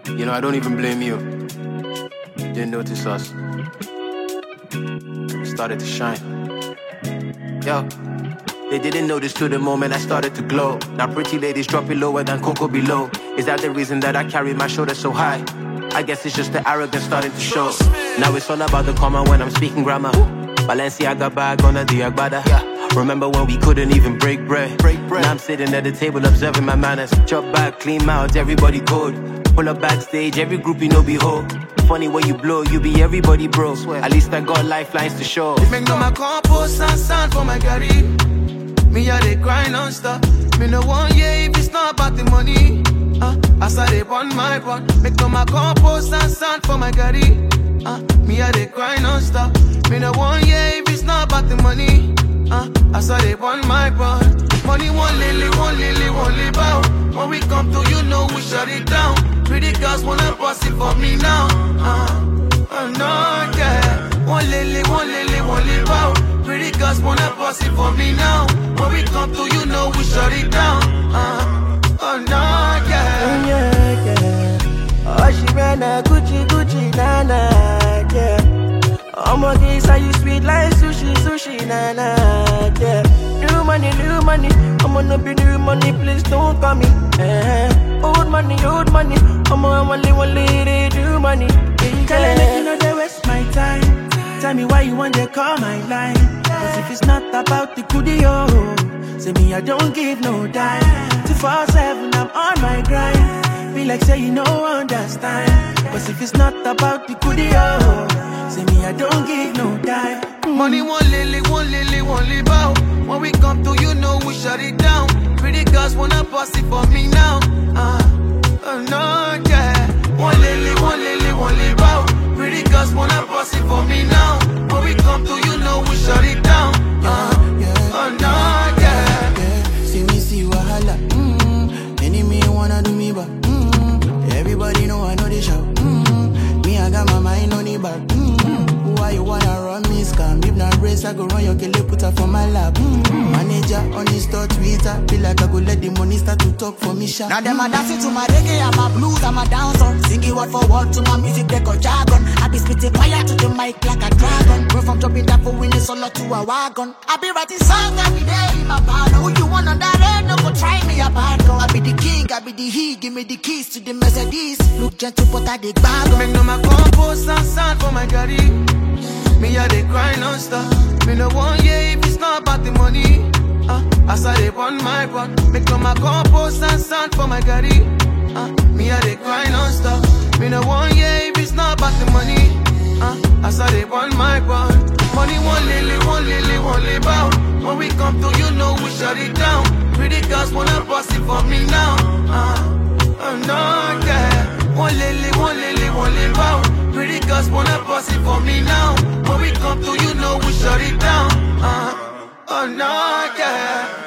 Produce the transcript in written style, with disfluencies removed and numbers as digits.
You know, I don't even blame you. Didn't notice us. Started to shine. Yo. They didn't notice till the moment I started to glow. Now pretty ladies drop it lower than Coco below. Is that the reason that I carry my shoulders so high? I guess it's just the arrogance starting to show. Now it's all about the comma when I'm speaking grammar. Balenciaga bag on a Diagbada. Remember when we couldn't even break bread? Now I'm sitting at the table observing my manners. Chop back, clean mouth, everybody cold. Pull up backstage, every group you know behold. Funny when you blow, you be everybody bro. At least I got lifelines to show. Make no my compost and sand for my gari. Me a dey grind non-stop. Me no want yeah if it's not about the money. I started on my bond. Make no my compost and sand for my gari. Me a dey grind non-stop. Me no want yeah if it's not about the money. I started on my bond. Money won't lily bow. When we come to you know we shut it down. Pretty girls wanna boss it for me now. No, yeah. Won't lily bow. Pretty girls wanna boss it for me now. When we come to you know we shut it down. No, yeah. Oh, she ran a Gucci, nana, yeah. Oh my days, how you sweet like sushi, nana, yeah. New money, I'm gonna be new money, please don't call me. Old money, I'm only lady, new money. Tell her make you know they waste my time. Tell me why you want to call my line. Cause if it's not about the goodie, say me I don't give no dime. 24/7 I'm on my grind. Feel like say you know understand. Cause if it's not about the goodie, say me I don't give no dime. Money won't lily bow. When we come to you know we shut it down. Pretty girls wanna boss it for me now. No, yeah. One lily bow. Pretty girls wanna boss it for me now. When we come to you know we shut it down. No, yeah. See me see wahala. Enemy wanna do me back. Everybody know I know they shout. Me I got my mind on it back. Why you wanna run me scam? If not race, I go run your killer, put her for my lap. Manager on the store Twitter, feel like I go let the money start to talk for me sharp. Now them a dancing to my reggae, I'm a blues, I'm a dancer. Singing word for word to my music, they go jargon. I be spitting fire to the mic like a dragon. Go from jumping that for winning solo to a wagon. I be writing songs every day in my band. Who you want on that end? No go try me a bad girl. I be the king, I be the he. Give me the keys to the Mercedes. Look gentle, but I dig bag. Make no my compost and sand for my gari. Me a dey grind non-stop. Me no want yeah if it's not about the money. I started on my bond. Make no my compost and sand for my gari. Me a dey grind non-stop. Me no want yeah if it's not about the money. I started on my bond. Money won't lily bow. When we come to you know we shut it down. Pretty girls wanna boss it for me now. No, yeah. One lily bow. Pretty girls wanna boss it for me now. When we come to you know we shut it down. No, yeah.